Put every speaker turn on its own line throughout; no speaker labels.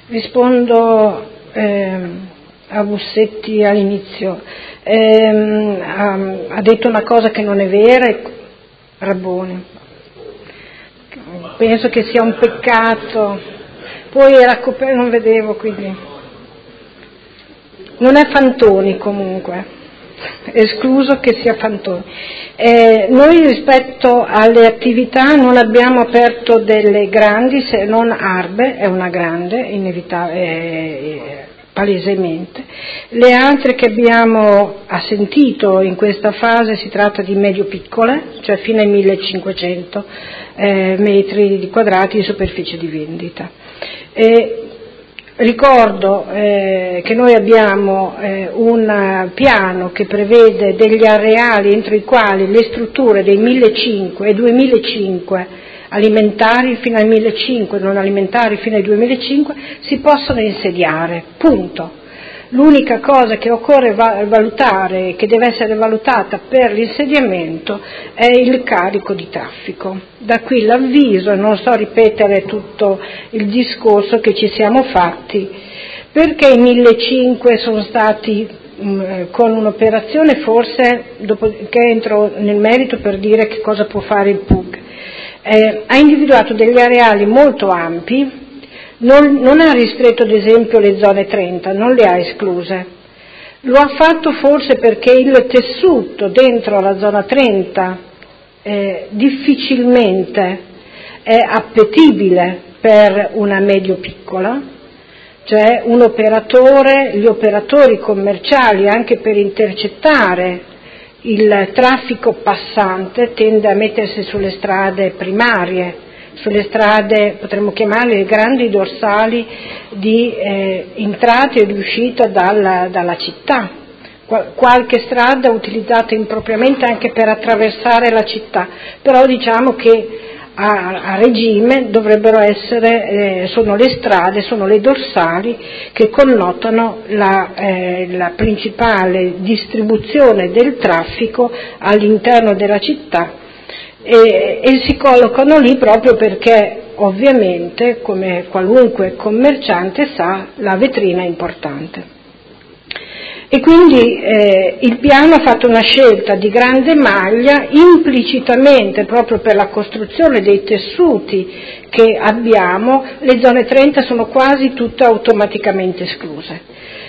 Rispondo a Bussetti all'inizio. Ha detto una cosa che non è vera, Rabboni. Penso che sia un peccato. Poi era coperto, non vedevo, quindi. Non è Fantoni comunque, escluso che sia Fantoni. Noi rispetto alle attività non abbiamo aperto delle grandi, se non Arbe, è una grande, palesemente. Le altre che abbiamo assentito in questa fase si tratta di medio-piccole, cioè fino ai 1500 metri quadrati di superficie di vendita. Ricordo che noi abbiamo un piano che prevede degli areali entro i quali le strutture dei 1500 e 2500 alimentari fino ai 1500, non alimentari fino ai 2500 si possono insediare, punto. L'unica cosa che occorre valutare, che deve essere valutata per l'insediamento, è il carico di traffico. Da qui l'avviso, non so ripetere tutto il discorso che ci siamo fatti, perché i 1500 sono stati con un'operazione, forse dopo che entro nel merito per dire che cosa può fare il PUG. Ha individuato degli areali molto ampi. Non ha ristretto ad esempio le zone 30, non le ha escluse. Lo ha fatto forse perché il tessuto dentro la zona 30 difficilmente è appetibile per una medio-piccola, cioè gli operatori commerciali, anche per intercettare il traffico passante, tende a mettersi sulle strade primarie, sulle strade, potremmo chiamarle grandi dorsali di entrata e di uscita dalla città. Qualche strada utilizzata impropriamente anche per attraversare la città, però diciamo che a regime dovrebbero essere, sono le strade, sono le dorsali che connotano la principale distribuzione del traffico all'interno della città. E si collocano lì proprio perché ovviamente, come qualunque commerciante sa, la vetrina è importante. E quindi il piano ha fatto una scelta di grande maglia, implicitamente proprio per la costruzione dei tessuti che abbiamo, le zone 30 sono quasi tutte automaticamente escluse.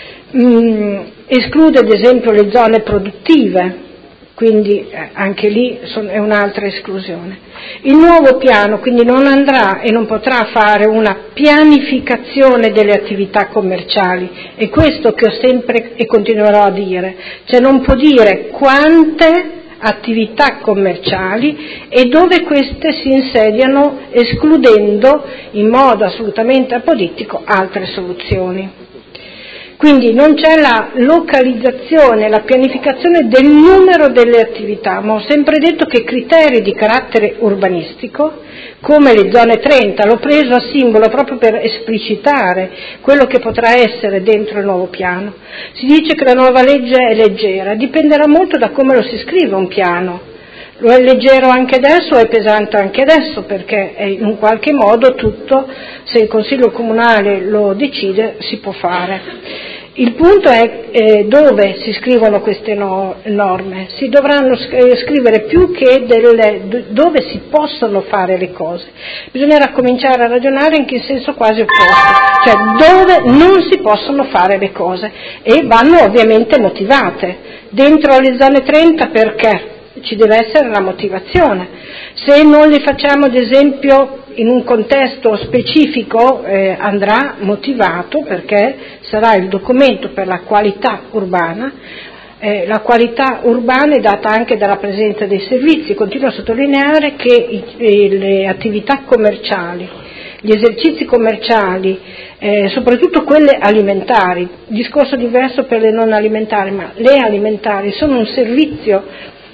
Esclude ad esempio le zone produttive, quindi anche lì è un'altra esclusione. Il nuovo piano quindi non andrà e non potrà fare una pianificazione delle attività commerciali, è questo che ho sempre e continuerò a dire, cioè non può dire quante attività commerciali e dove queste si insediano, escludendo in modo assolutamente apolitico altre soluzioni. Quindi non c'è la localizzazione, la pianificazione del numero delle attività, ma ho sempre detto che criteri di carattere urbanistico, come le zone 30, l'ho preso a simbolo proprio per esplicitare quello che potrà essere dentro il nuovo piano. Si dice che la nuova legge è leggera, dipenderà molto da come lo si scrive un piano. Lo è leggero anche adesso o è pesante anche adesso, perché in un qualche modo tutto, se il Consiglio Comunale lo decide, si può fare. Il punto è dove si scrivono queste norme. Si dovranno scrivere più che dove si possono fare le cose. Bisognerà cominciare a ragionare anche in senso quasi opposto, cioè dove non si possono fare le cose, e vanno ovviamente motivate. Dentro le zone 30 perché? Ci deve essere una motivazione. Se non le facciamo ad esempio in un contesto specifico andrà motivato, perché sarà il documento per la qualità urbana. La qualità urbana è data anche dalla presenza dei servizi. Continuo a sottolineare che le attività commerciali, gli esercizi commerciali, soprattutto quelle alimentari, discorso diverso per le non alimentari, ma le alimentari sono un servizio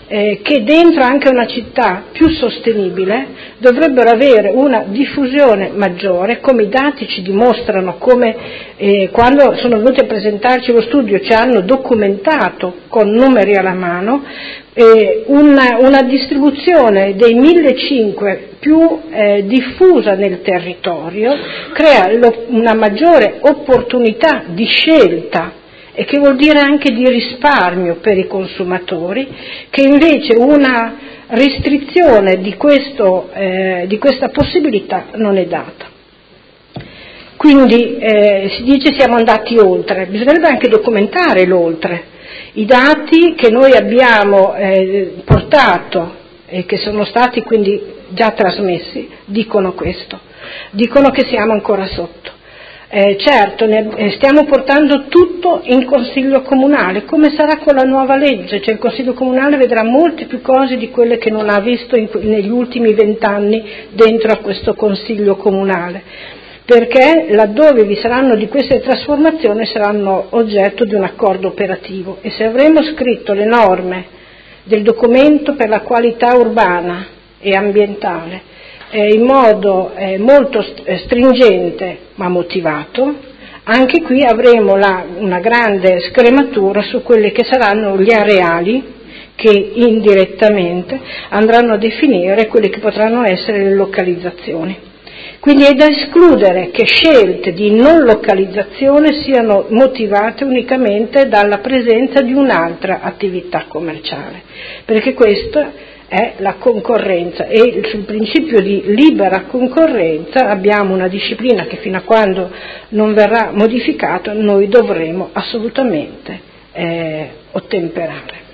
che dentro anche una città più sostenibile dovrebbero avere una diffusione maggiore, come i dati ci dimostrano, come quando sono venuti a presentarci lo studio ci hanno documentato con numeri alla mano. Una distribuzione dei 1.500 più diffusa nel territorio crea una maggiore opportunità di scelta, e che vuol dire anche di risparmio per i consumatori, che invece una restrizione di questa possibilità non è data. Quindi si dice siamo andati oltre, bisognerebbe anche documentare l'oltre. I dati che noi abbiamo portato e che sono stati quindi già trasmessi dicono questo, dicono che siamo ancora sotto. Certo, stiamo portando tutto in Consiglio Comunale, come sarà con la nuova legge, cioè il Consiglio Comunale vedrà molte più cose di quelle che non ha visto negli ultimi 20 anni dentro a questo Consiglio Comunale, perché laddove vi saranno di queste trasformazioni saranno oggetto di un accordo operativo, e se avremo scritto le norme del documento per la qualità urbana e ambientale in modo molto stringente ma motivato, anche qui avremo una grande scrematura su quelli che saranno gli areali che indirettamente andranno a definire quelle che potranno essere le localizzazioni. Quindi è da escludere che scelte di non localizzazione siano motivate unicamente dalla presenza di un'altra attività commerciale, perché questo è la concorrenza, e sul principio di libera concorrenza abbiamo una disciplina che fino a quando non verrà modificata noi dovremo assolutamente ottemperare.